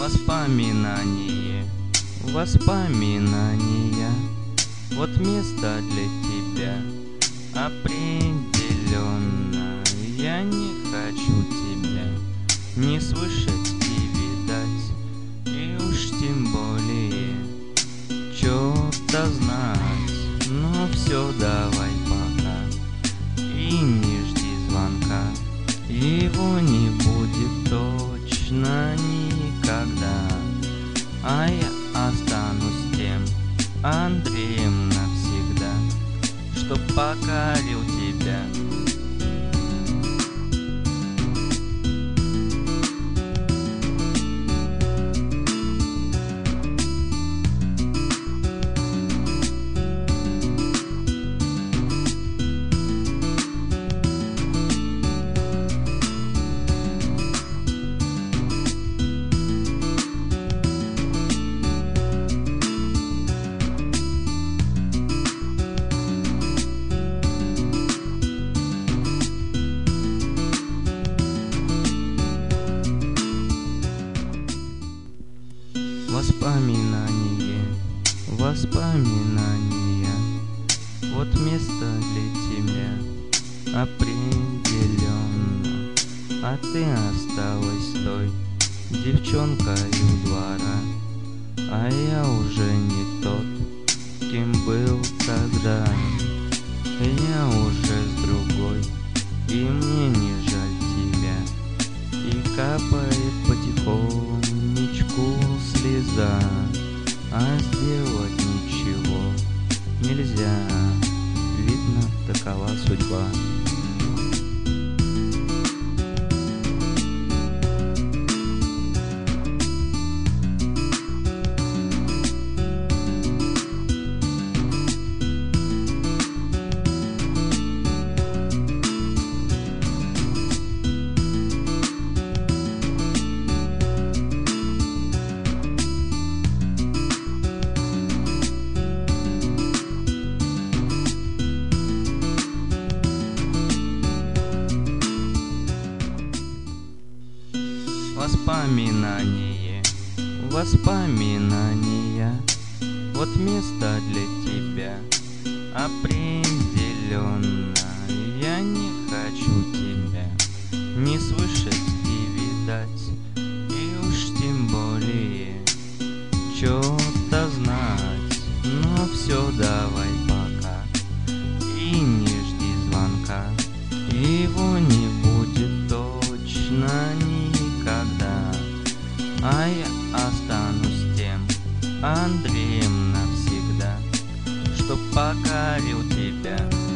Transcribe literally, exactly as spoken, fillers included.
Воспоминание, воспоминания, вот место для тебя определенно. Я не хочу тебя не слышать и видать, и уж тем более что-то знать. Но все, давай пока, и не жди звонка, его не будет точно никогда. А я останусь тем Андреем навсегда, что покорил тебя. Воспоминание, воспоминания, вот место для тебя определенно. А ты осталась той девчонкой у двора, а я уже не тот, кем был тогда. Я уже с другой, и мне не жаль тебя, и капает потихонечку слеза, а сделать ничего нельзя. Видно, такова судьба. Воспоминание, воспоминания, вот место для тебя определенно. Я не хочу тебя не слышать и видать, и уж тем более что-то знать. Но все, давай пока, и не жди звонка, его не будет точно никогда. А я останусь тем Андреем навсегда, что покорил тебя.